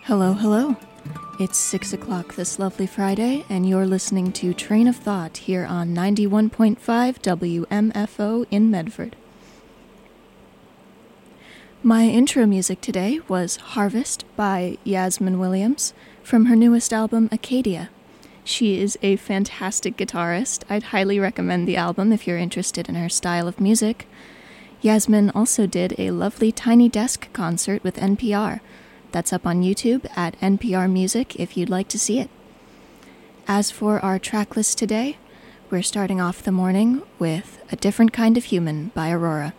Hello, hello. It's 6 o'clock this lovely Friday, and you're listening to Train of Thought here on 91.5 WMFO in Medford. My intro music today was Harvest by Yasmin Williams from her newest album, Acadia. She is a fantastic guitarist. I'd highly recommend the album if you're interested in her style of music. Yasmin also did a lovely Tiny Desk concert with NPR. That's up on YouTube at NPR Music if you'd like to see it. As for our track list today, we're starting off the morning with A Different Kind of Human by Aurora.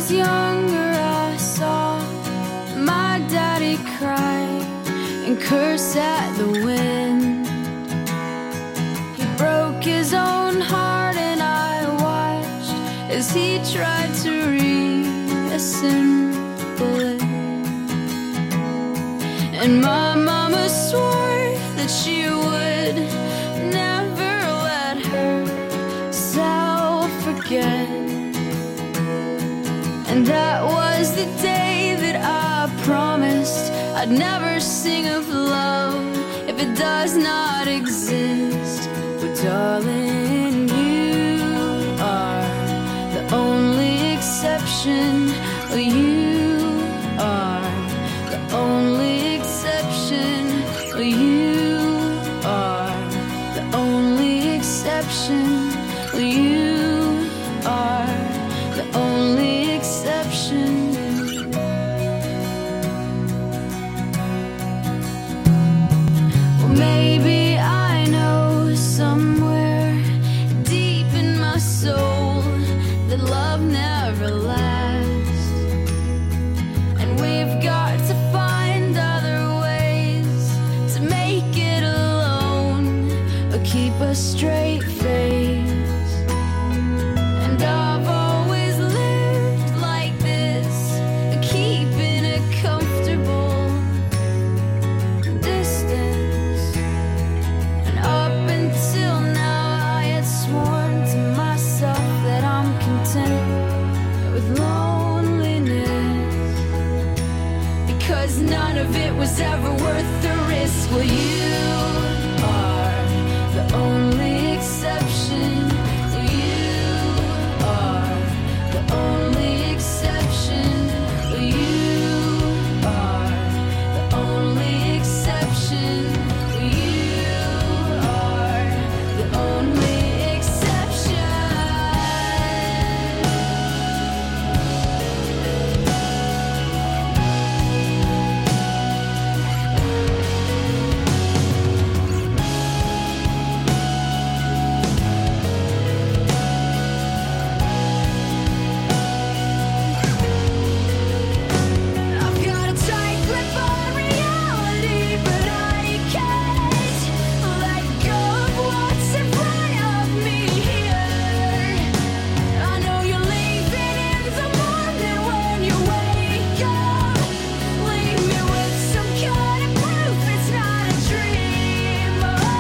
younger, I saw my daddy cry and curse at the wind. He broke his own heart, and I watched as he tried to reassemble it. And my mama swore that she would never let herself forget. And that was the day that I promised I'd never sing of love if it does not exist. But darling, you are the only exception. You are the only exception. You are the only exception. You are the only exception. Well, maybe I know somewhere deep in my soul that love never lasts, and we've got to find other ways to make it alone or keep a straight face. And I've always lived like this, keeping a comfortable distance. And up until now I had sworn to myself that I'm content with loneliness, because none of it was ever worth the risk. Well, you are the only exception. You are the only exception. You are the only exception. You are the only exception. I've got a tight grip on reality, but I can't let go of what's in front of me here. I know you're leaving in the morning when you wake up. Leave me with some kind of proof it's not a dream.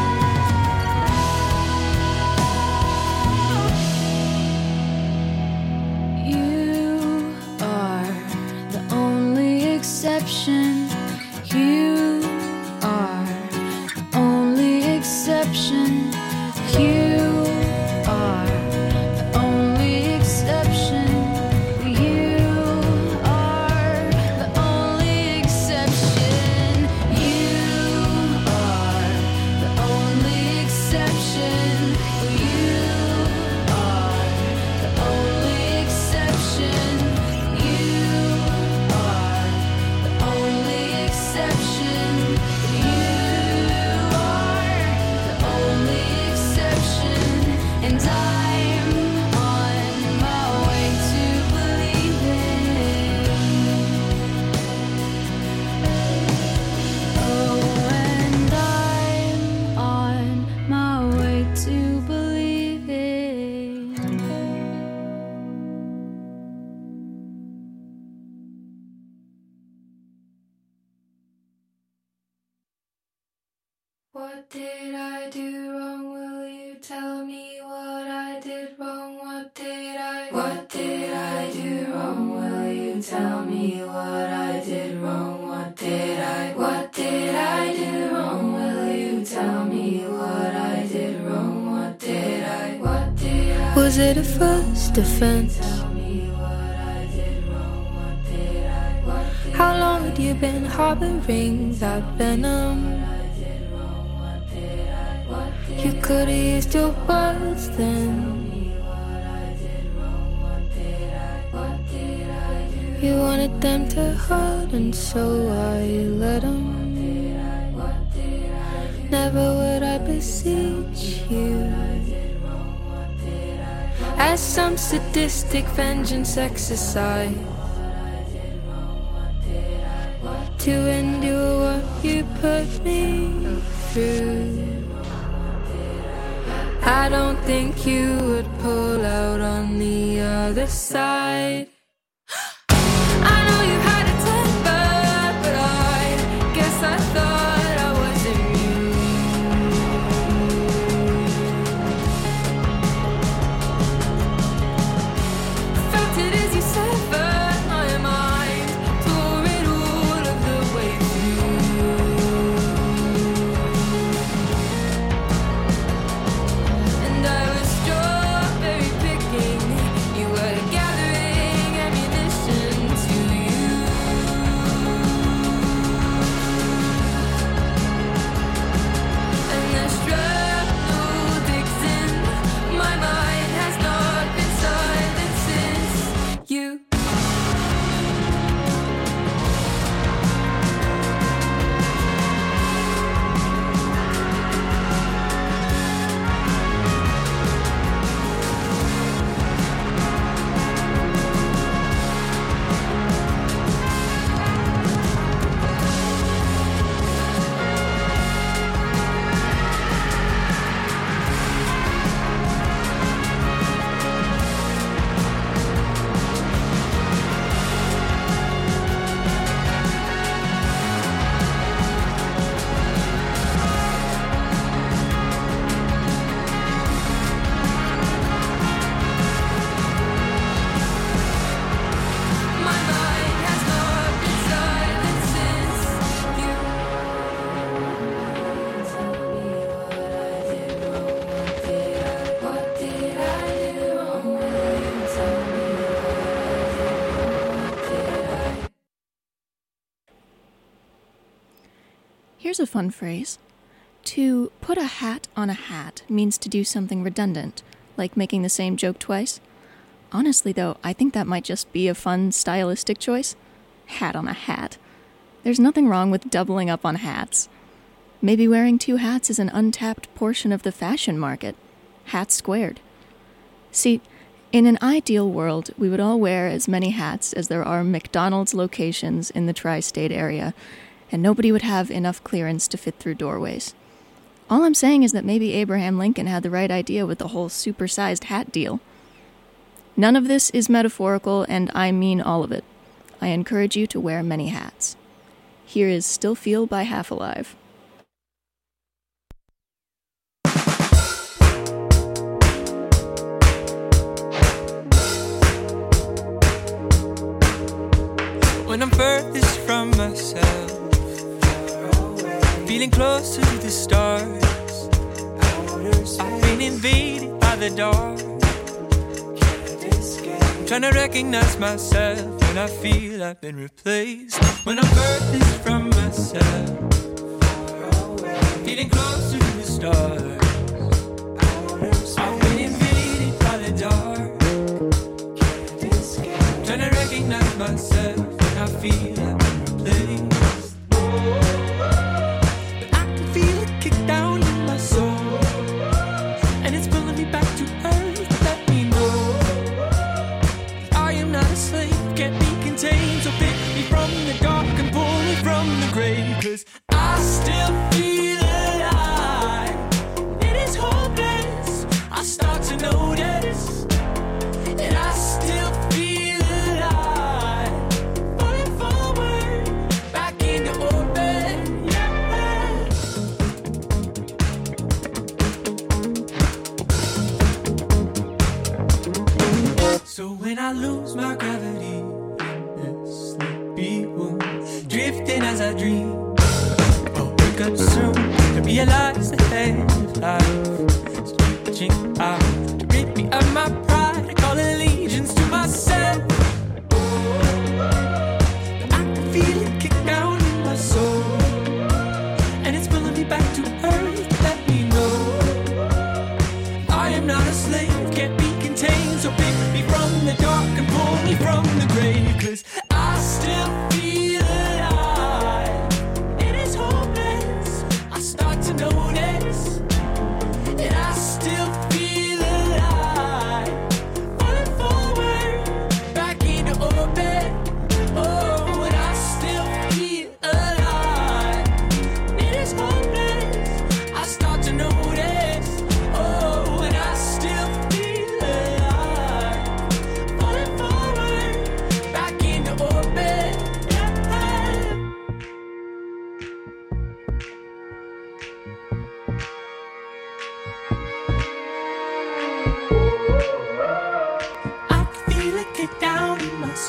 You are the only exception. You are the only exception. You are the only exception. You are the only exception. You are the only exception. You are the only exception. You are the only exception. You are the only exception. And I'm on my way to believing. Oh, and I'm on my way to believing. What did I do wrong? Will you tell me what I did wrong? What did I do wrong? Will you tell me what I did wrong? What did I do wrong? Will you tell me what I did wrong? What did I Was it a first offense? How long had you been harboring that venom? You could've used your words then. You wanted them to hurt, and so I let them. Never would I beseech you. as some sadistic vengeance exercise to endure what you put me through. I don't think you would pull out on the other side. I know you had a temper, but I guess I thought I was immune. Felt it as you severed my mind, tore it all of the way through. And I was strawberry picking, you were gathering ammunition to you. And the shrapnel digs in, my mind has not been silent since you. My mind has not been silent since you. Tell me what I did wrong. What did I do wrong? Will you tell me what I did wrong? What did I? Here's a fun phrase. To put a hat on a hat means to do something redundant, like making the same joke twice. Honestly, though, I think that might just be a fun stylistic choice. Hat on a hat. There's nothing wrong with doubling up on hats. Maybe wearing two hats is an untapped portion of the fashion market. Hats squared. See, in an ideal world, we would all wear as many hats as there are McDonald's locations in the tri-state area, and nobody would have enough clearance to fit through doorways. All I'm saying is that maybe Abraham Lincoln had the right idea with the whole supersized hat deal. None of this is metaphorical, and I mean all of it. I encourage you to wear many hats. Here is Still Feel by Half Alive. When I'm furthest from myself, feeling closer to the stars, I've been invaded by the dark. Trying to recognize myself when I feel I've been replaced. When I'm furthest from myself, feeling closer to the stars, I've been invaded by the dark. Trying to recognize myself when I feel I've been replaced. But I can feel it kick down in my soul, and it's pulling me back to earth. Let me know I am not a slave, can't be contained. So pick me from the dark and pull me from the grave. 'Cause I still feel alive. It is hopeless, I start to notice. And I still feel alive. Falling forward, back into orbit, yeah. So when I lose my gravity in this sleepy wound, drifting as I dream, I'll wake up soon to realize the head of life is reaching out to rid me of my pride. I call allegiance to myself. But I can feel it kick down in my soul, and it's pulling me back to earth. Let me know I am not a slave, can't be contained. So pick me from the dark and pull me from the grave. 'Cause I still feel alive. It is hopeless, I start to notice. And I still feel alive.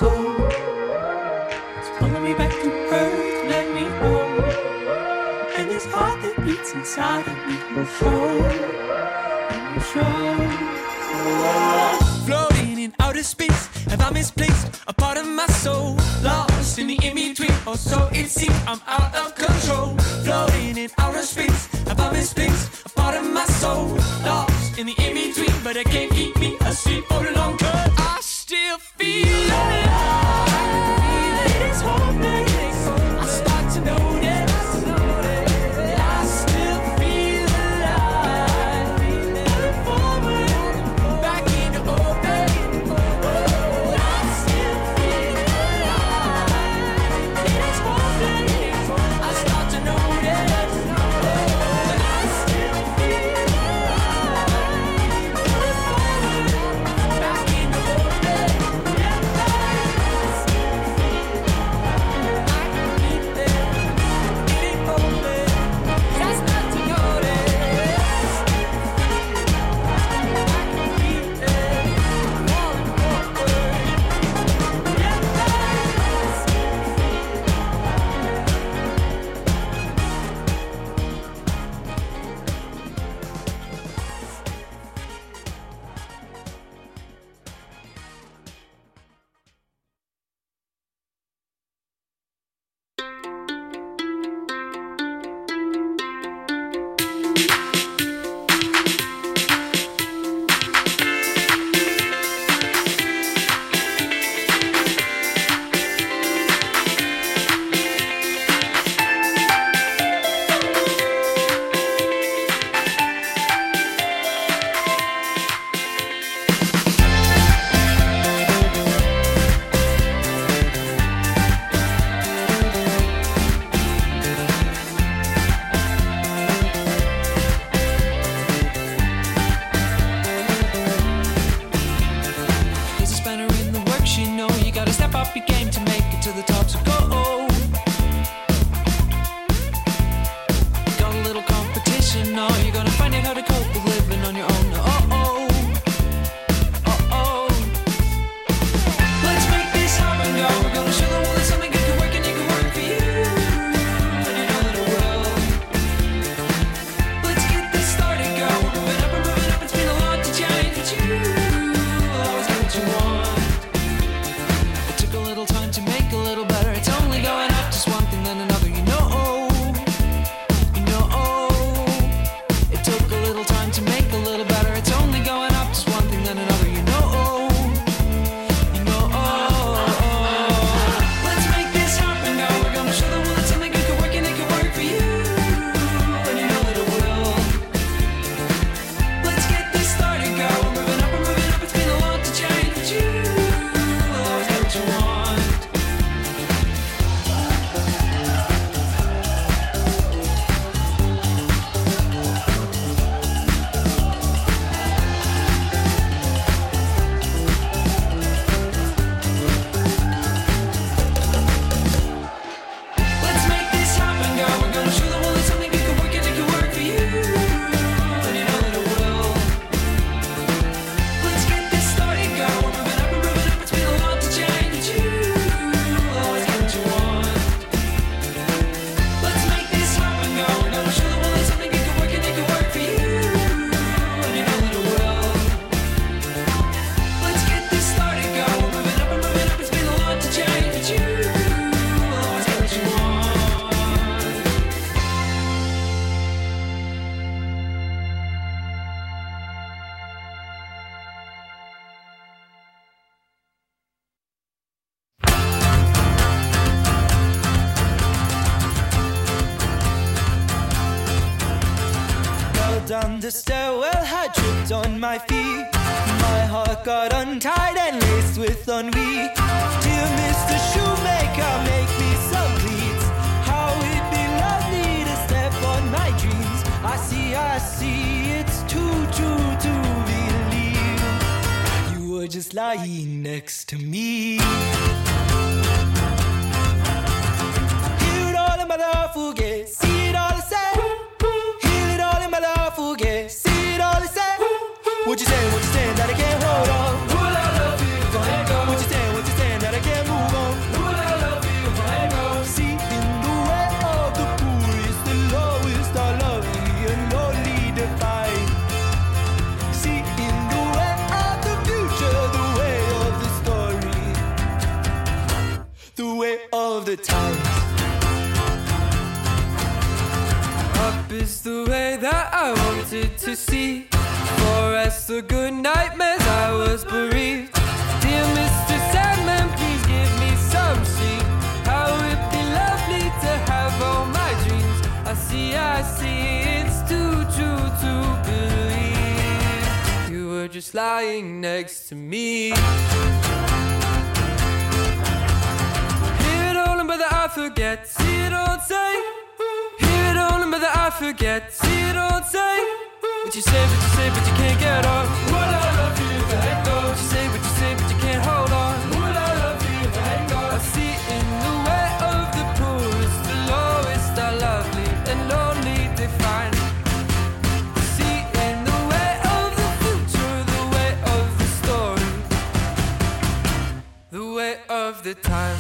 soul. It's pulling me back to earth, let me know. And this heart that beats inside of me will show. Floating in outer space, have I misplaced a part of my soul? Lost in the in-between, or so it seems, I'm out of control. Floating in outer space, have I misplaced a part of my soul? Lost in the in-between, but it can't keep me asleep for long, 'cause I still feel alive. It is hopeless, I start to notice that I still feel alive. Moving forward, back into open. I still feel alive. It is hopeless, I start to notice that I still feel alive. Moving forward, back into open. There's a spanner in the works, you know. You gotta step up your game to make it to the top, so go. Got a little competition, no. You're gonna find out how to cope with living on your own. Let's make this happen, go. We're gonna show the world that something good can work and it can work for you. And you know that it will. Let's get this started, go. We're moving up and moving up. It's been a lot to change, but you always get what you want. It took a little time to make a little better. It's only going up, just one thing then another, you know. It took a little time to make a little better. It's only going up, just one thing then another, you know. Let's make this happen, go. We're gonna show the world that something good can work and it can work for you. And you know that it will. Let's get this started, go. We're moving up and moving up. It's been a lot to change, but you will always get what you want. Let's make this happen, go. We're gonna show the world that something good can work and it can work for you. And you know that it will. Let's get this started, go. We're moving up and moving up. It's been a lot to change, but you will always get what you want. Let's make this happen, go. We're gonna show the world that something good can work and it can work for you. And you know that it will. Let's get this started, go. We're moving up and moving up. It's been a lot to change, but you will always get what you want. Fell down the stairwell, had tripped on my feet. My heart got untied and laced with ennui. Dear Mr. Shoemaker, make me some pleats. How it'd be lovely to step on my dreams. I see, it's too true to believe. You were just lying next to me. Hear it all in my love, forget. See it all I say. Hear it all in my love, forget. See it all I say. What you saying that I can't hold on? Will I love you? Don't let go. What you saying that I can't of the times. Up is the way that I wanted to see. For as the good nightmares I was bereaved. Dear Mr. Sandman, please give me some sleep. How would it be lovely to have all my dreams? I see, it's too true to believe. You were just lying next to me. Hear it all and brother I forget. See it all say. Hear it all and brother I forget. See it all say. What you say, but you can't get on. Would I love you if I let go? What you say, but you can't hold on. Would I love you if I let go? I see in the way of the poorest, the lowest are lovely and lonely defined. See in the way of the future, the way of the story, the way of the time.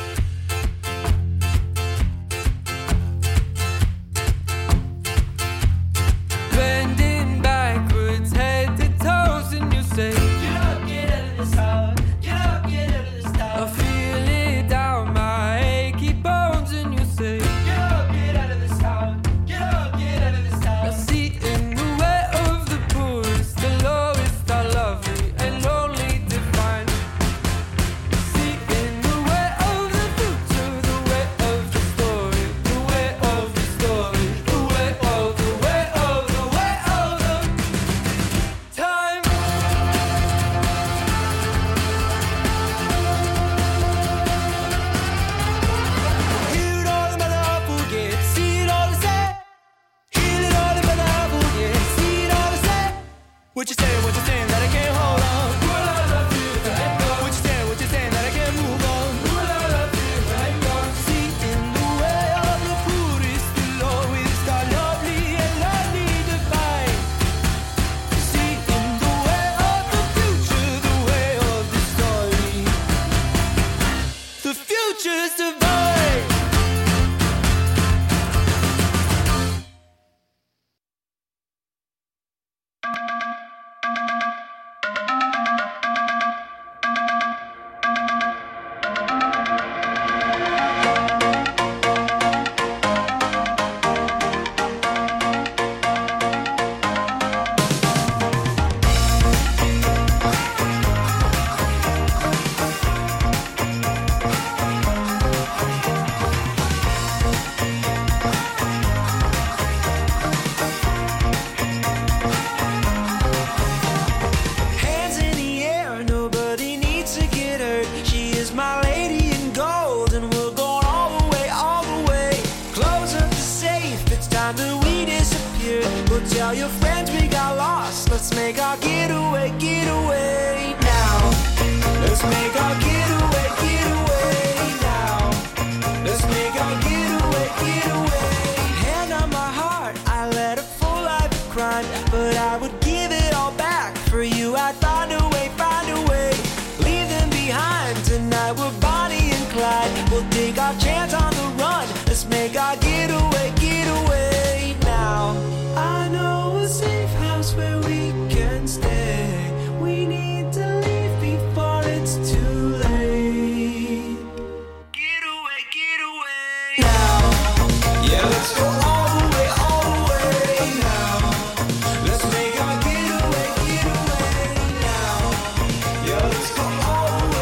What you saying that I can't hold on? Would I love you if I let go? What you saying that I can't move on? Would I love you if I let go? See in the way of the poorest, the lowest are lovely and lovely divine. See in the way of the future, the way of the story. The future's divine. Tell your friends we got lost. Let's make our getaway now. Let's make our getaway now. Let's make our getaway. Hand on my heart, I led a full life of crime, but I would give it all back for you. I'd find a way, leave them behind. Tonight we're Bonnie and Clyde. We'll take our chance on the run. Let's make our getaway now. I know a safe house where we can stay. We need to leave before it's too late. Getaway now. Yeah, let's go all the way now. Let's make our getaway now. Yeah, let's go all the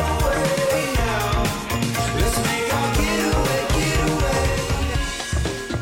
way now. Let's make our getaway.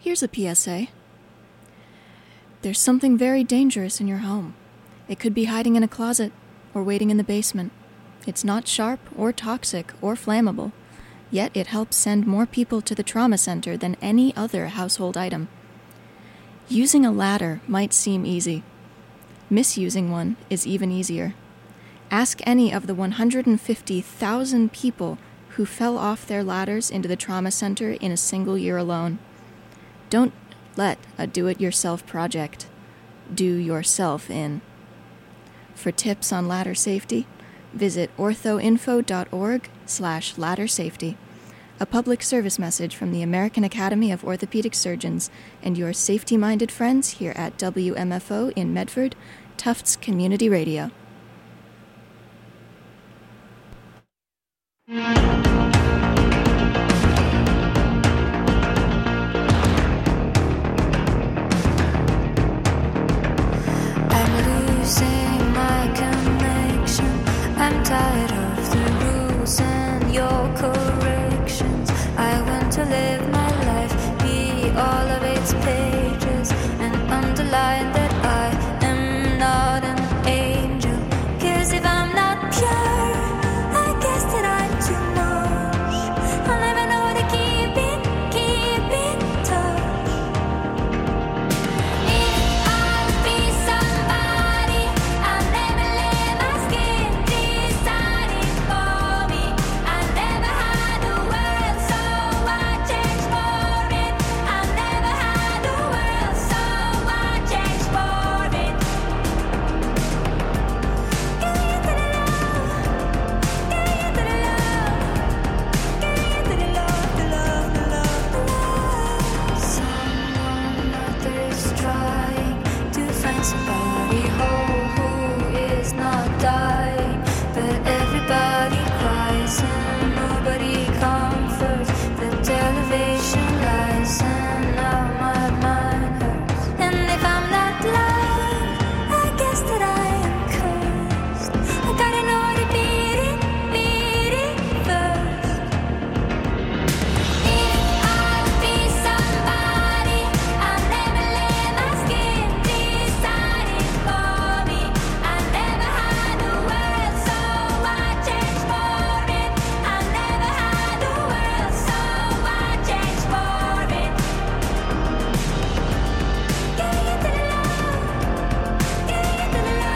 Here's a PSA. There's something very dangerous in your home. It could be hiding in a closet or waiting in the basement. It's not sharp or toxic or flammable, yet it helps send more people to the trauma center than any other household item. Using a ladder might seem easy. Misusing one is even easier. Ask any of the 150,000 people who fell off their ladders into the trauma center in a single year alone. Don't let a do-it-yourself project do yourself in. For tips on ladder safety, visit orthoinfo.org/ladder safety. A public service message from the American Academy of Orthopedic Surgeons and your safety-minded friends here at WMFO in Medford, Tufts Community Radio. I'm tired of the rules and your corrections. I want to live my life, be all of its pages, and underline that I am not an angel. 'Cause if I'm not pure, I guess that I'm too much. I'll never know how to keep in touch. If I'll be somebody, I'll never let my skin deciding for me. I never had a world, so I changed for it. I never had a world, so I changed for it. Get into the love, get into the love, get into the love, the love. Someone out there is trying to find somebody who is not dying, but everybody cries and nobody comforts. The television lies and now my mind hurts. And if I'm not loved, I guess that I am cursed. I gotta know how to beat it first. If I'll be somebody, I'll never let my skin deciding for me. I never had a world, so I changed for it. I never had a world, so I changed for it. Get into the love, get into the love.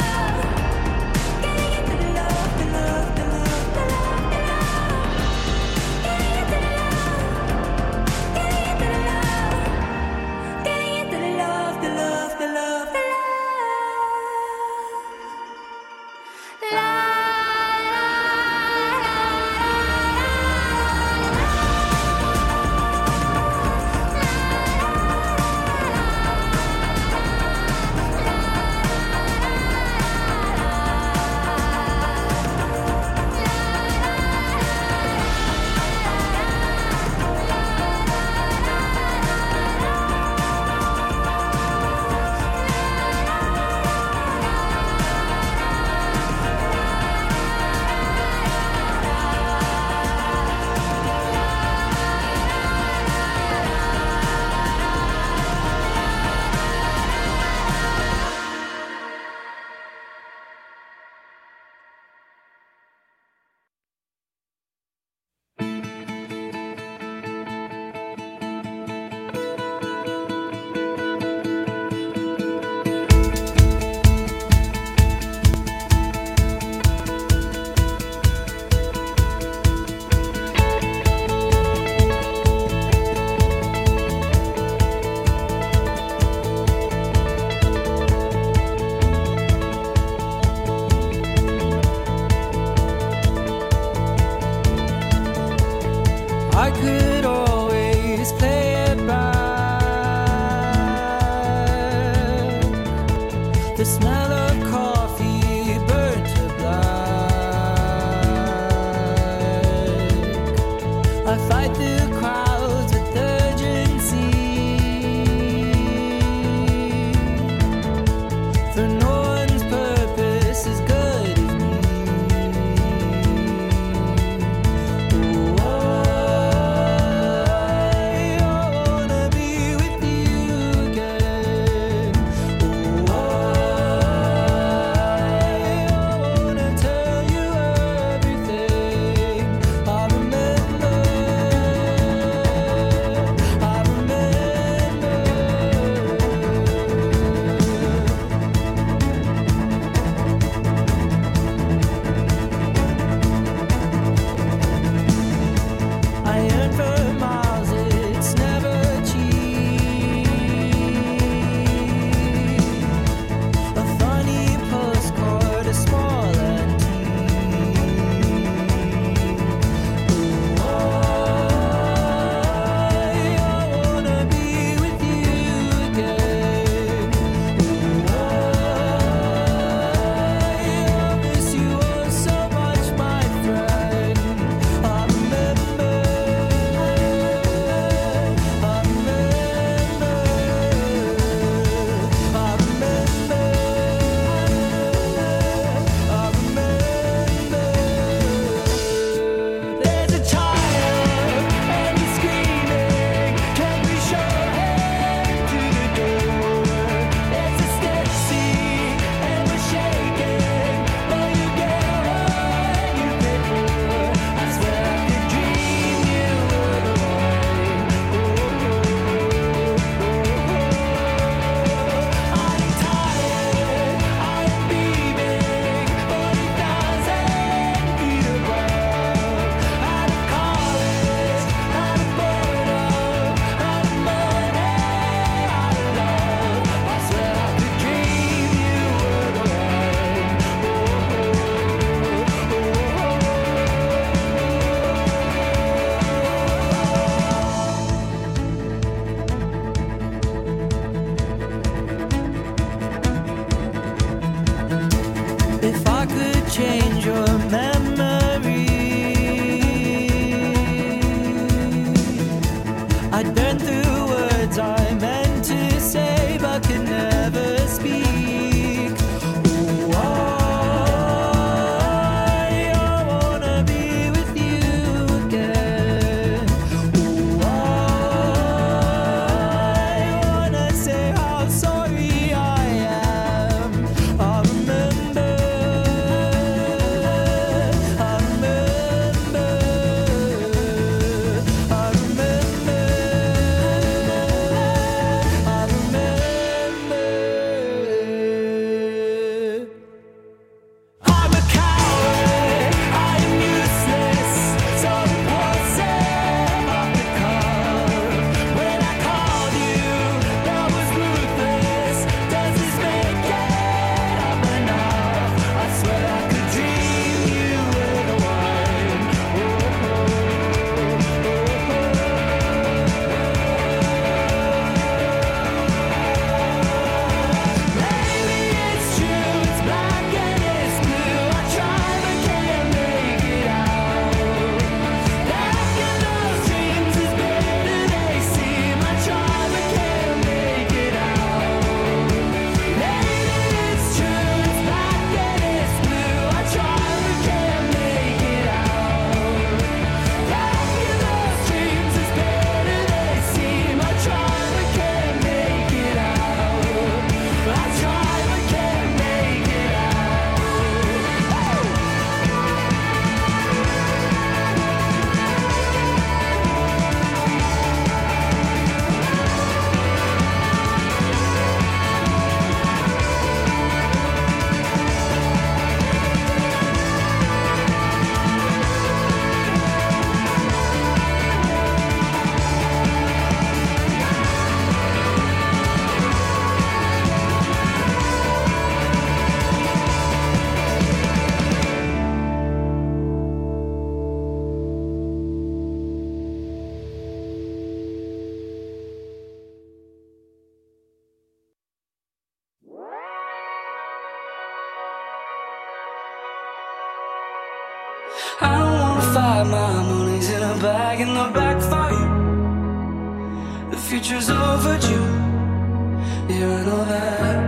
I don't wanna fight, my money's in a bag in the back for you. The future's overdue, yeah, I know that.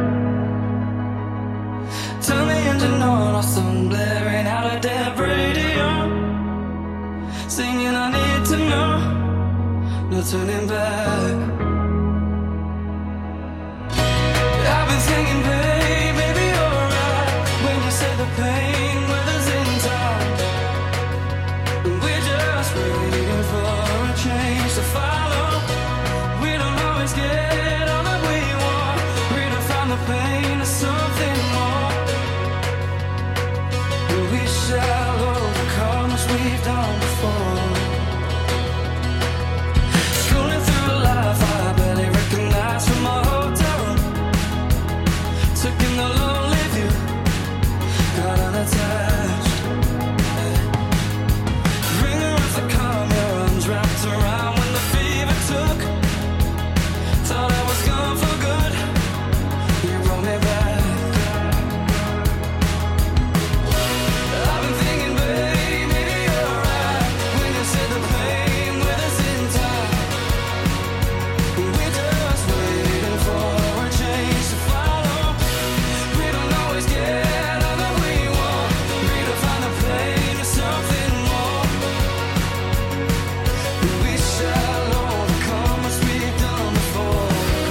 Turn the engine on, our song blaring out a dead radio, singing I need to know, no turning back. I've been thinking, babe, maybe you're right when you say the pain weathers in time, and we're just waiting for a change to follow. We don't always get all that we want, redefine the pain to something more, and we shall overcome as we've done before. Scrolling through life, I barely recognize from my hotel room, taking the lonely view, got unattached. Ringing with the calm, your arms wrapped around when the fever took. Thought I was gone for good, you brought me back. I've been thinking, babe, maybe you're right when you said the pain with us in time. We're just waiting for a change to follow. We don't always get all that we want, redefine the pain to something more. We shall overcome as we've done before.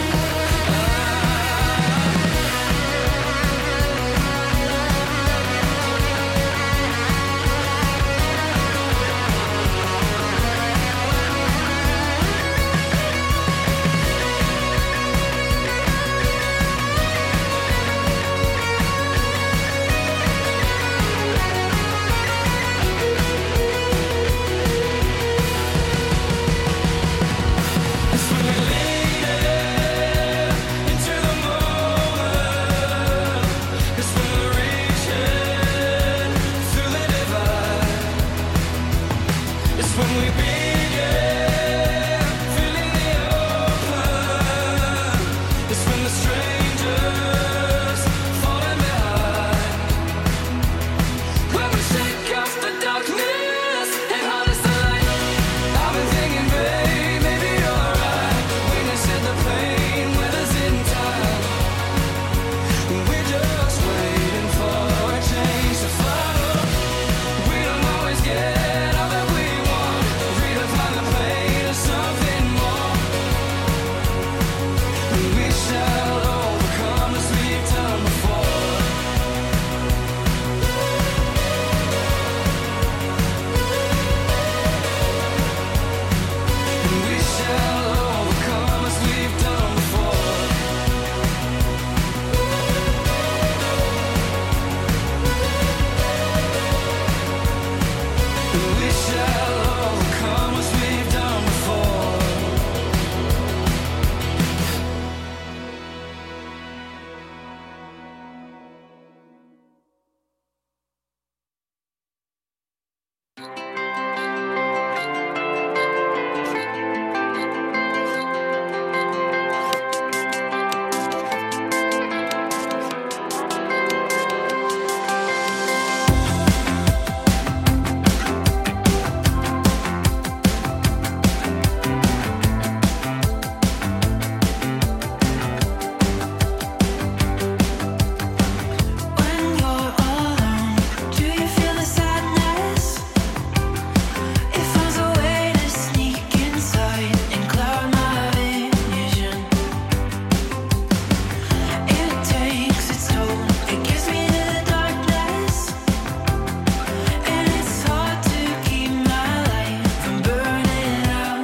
It's when we lean into the moment. It's when we're reaching through the divide. It's when we begin feeling the open. It's when the strangers falling behind. When we shake off the darkness and harness the light. I've been thinking, babe, maybe you're right when you said the pain weathers in time. We're just waiting for a change to follow. We don't always get all that we want, redefine the pain to something more. We shall overcome as we've done before. We shall overcome as we've done before. We shall overcome as we've done before. When you're alone, do you feel the sadness? It finds a way to sneak inside and cloud my vision. It takes its toll, it gives me the darkness, and it's hard to keep my light from burning out.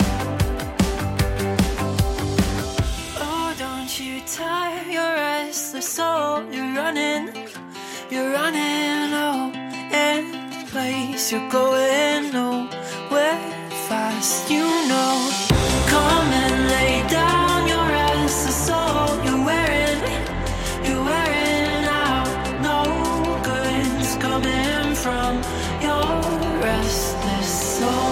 Oh, don't you tire your restless soul. You're running, oh, and place you're going nowhere fast, you know. Come and lay down your restless soul. You're wearing out. No good's coming from your restless soul.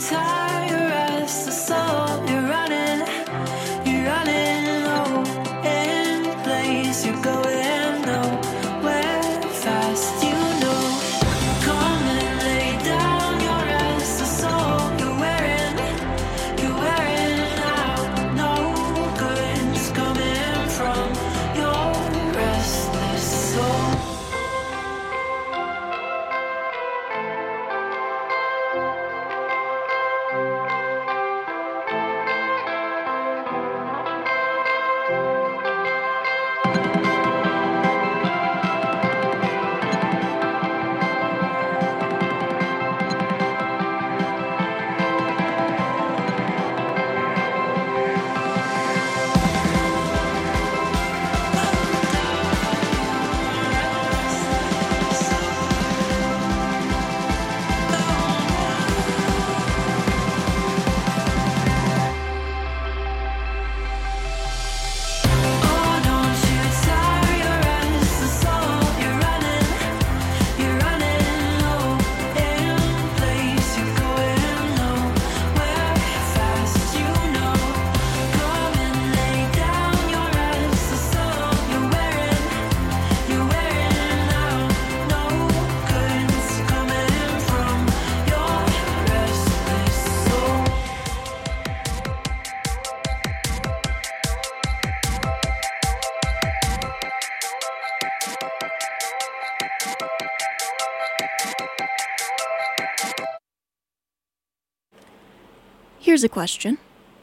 tie your rest, the soul, you're running low in place, you're going nowhere fast, you know. Come and lay down your rest, the soul, you're wearing out, no good's coming from your restless soul. Here's a question.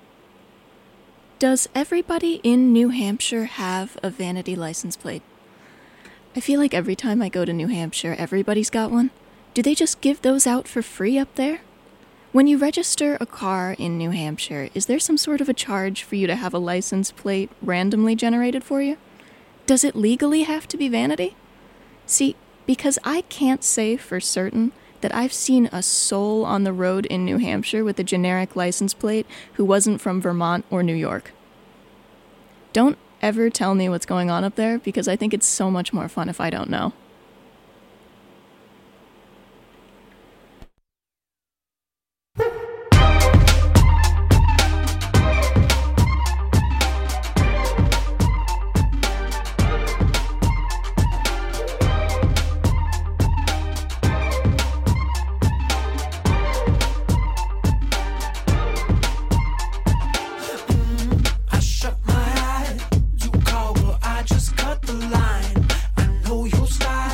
Does everybody in New Hampshire have a vanity license plate? I feel like every time I go to New Hampshire, everybody's got one. Do they just give those out for free up there? When you register a car in New Hampshire, is there some sort of a charge for you to have a license plate randomly generated for you? Does it legally have to be vanity? See, because I can't say for certain that I've seen a soul on the road in New Hampshire with a generic license plate who wasn't from Vermont or New York. Don't ever tell me what's going on up there, because I think it's so much more fun if I don't know. I shut my eyes, you call, well I just cut the line. I know your style.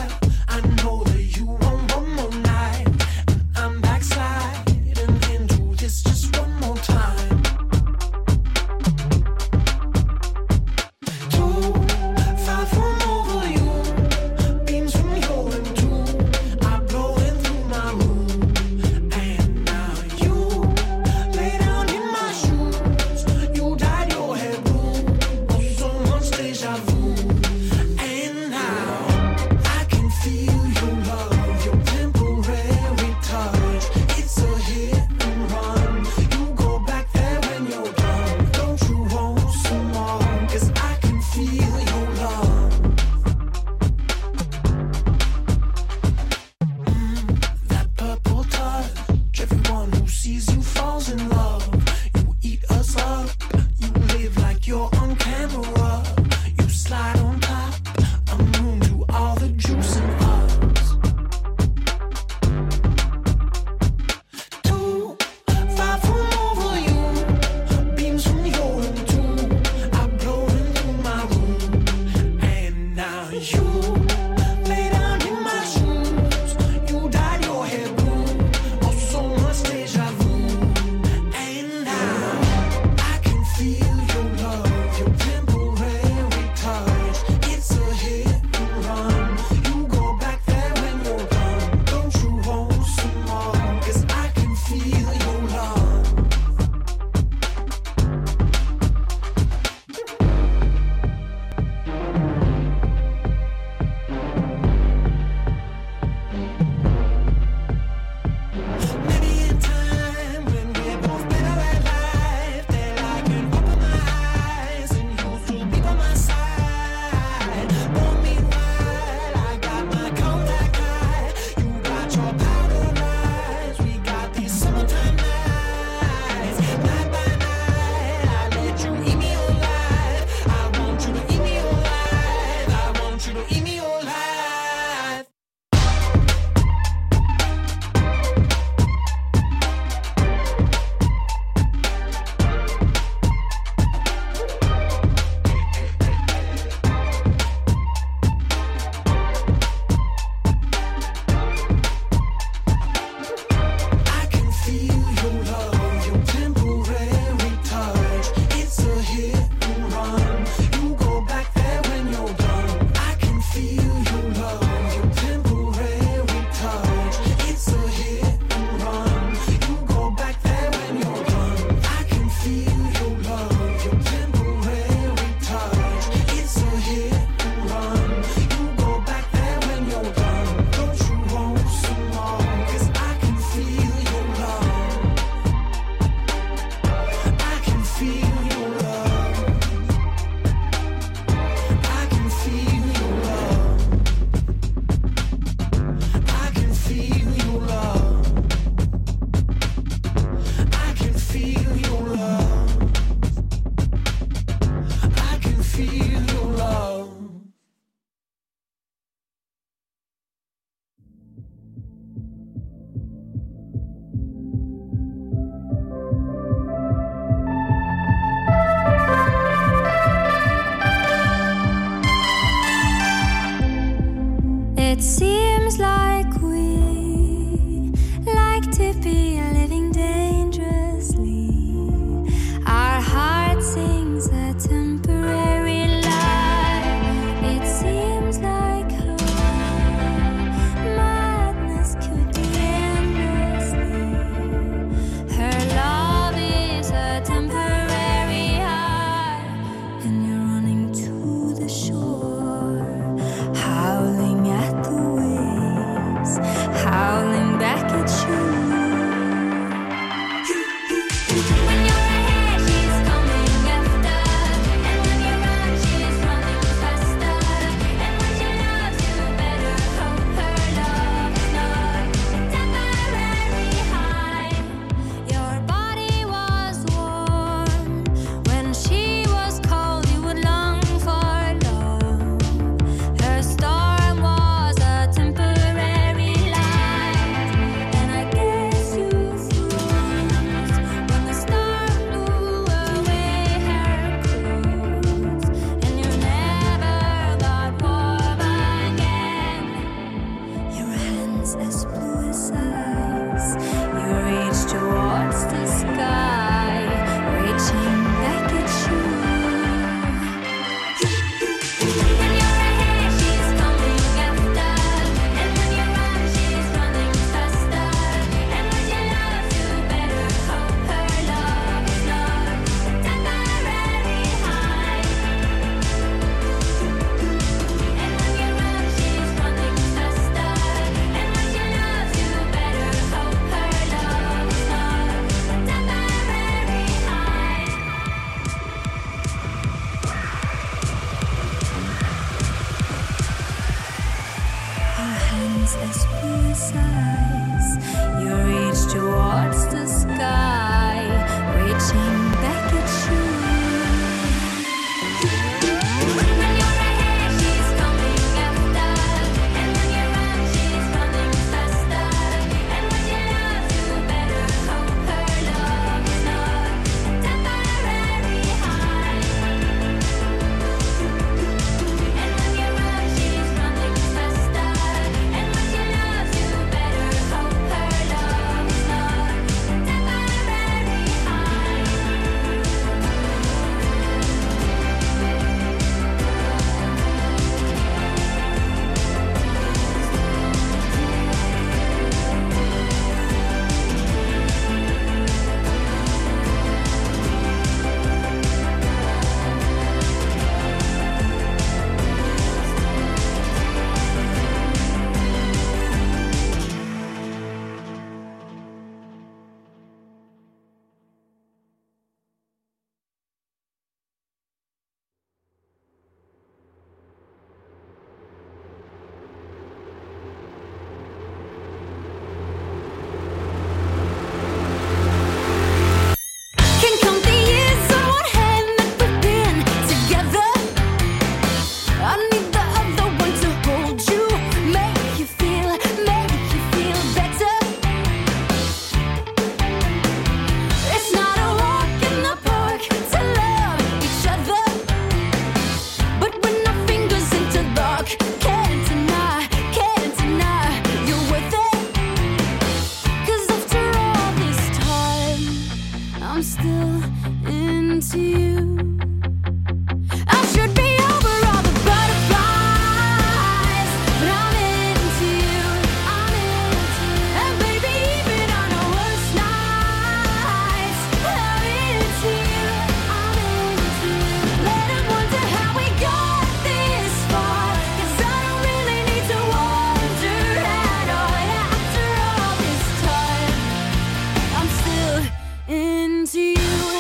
I'm still into you. I should be over all the butterflies, but I'm into you. I'm into you. And baby, even on our worst nights, I'm into you. I'm into you. Let 'em wonder how we got this far, 'cause I don't really need to wonder at all. After all this time, I'm still into you.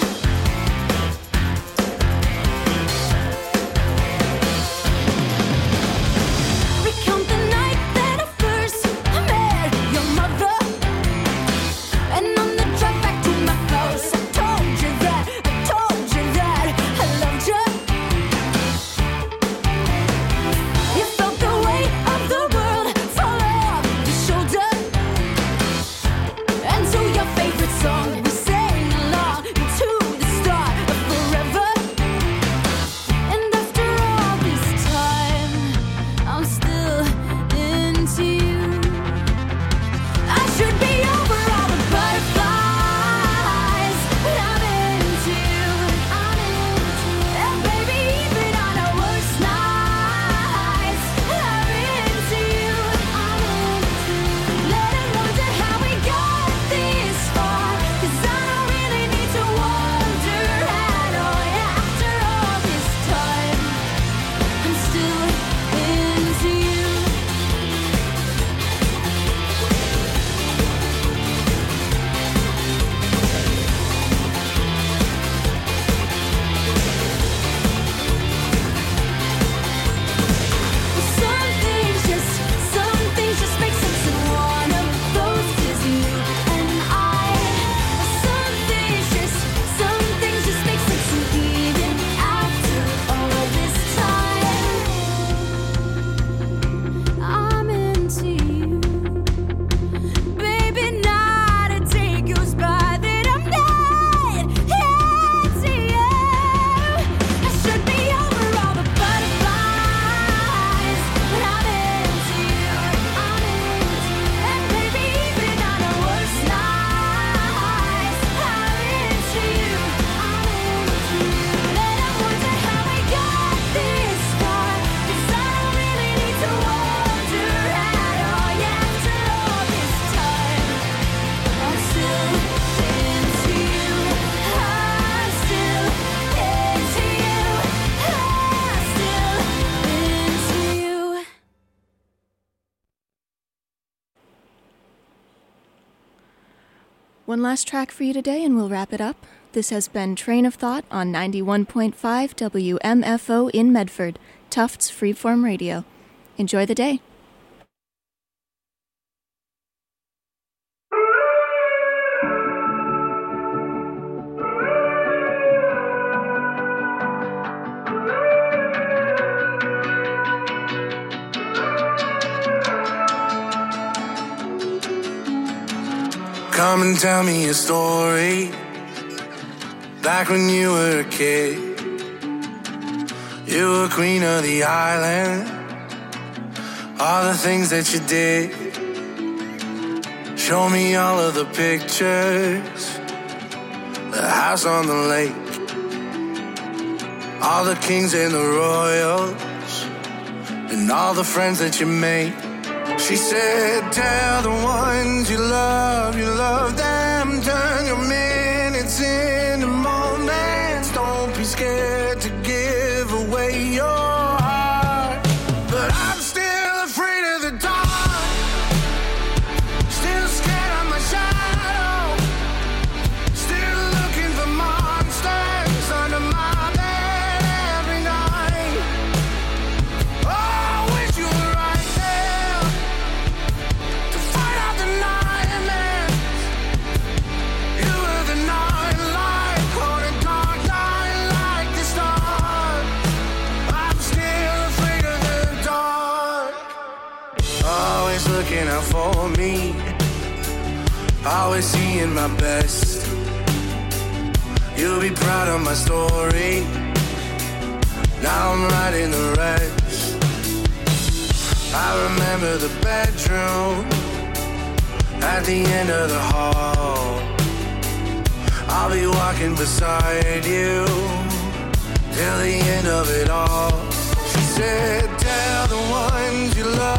Recount the night that I first met your mother, and on the drive back to my house, I told you that I loved you. You felt the weight of the world fall off your shoulder, and to your favorite song we sang along to the start of forever. And after all this time, I'm still into you. I should be over all the butterflies, but I'm into you. I'm into you. And baby, even on our worst nights, I'm into you. I'm into you. Let 'em wonder how we got this far, 'cause I don't really need to wonder at all. After all this time, I'm still into you. Some things just make sense, and one of those is you and I. Some things just make sense, and even after all this time, I'm into you. Baby, not a day goes by that I'm not into you. I should be over all the butterflies, but I'm into you. I'm into you. And baby, even on our worst nights, I'm into you. I'm into you. Let 'em wonder how we got this far, 'cause I don't really need to wonder at all. After all this time, I'm still into you. I'm still into you. I'm still into you. One last track for you today, and we'll wrap it up. This has been Train of Thought on 91.5 WMFO in Medford, Tufts Freeform Radio. Enjoy the day. Come and tell me a story. Back when you were a kid, you were queen of the island. All the things that you did. Show me all of the pictures. The house on the lake. All the kings and the royals. And all the friends that you made. She said, tell the ones you love them. Turn your minutes into moments. Don't be scared to give away your heart. But I'm still afraid of the dark. Still scared of my shadow. Still looking for monsters under my bed every night. Oh, I wish you were right there to fight out the nightmares. You were the night light on a dark night like the stars. I'm still afraid of the dark. Always looking out for me. Always seeing my best. You'll be proud of my story. Now I'm writing the rest. I remember the bedroom at the end of the hall. I'll be walking beside you till the end of it all. She said, tell the ones you love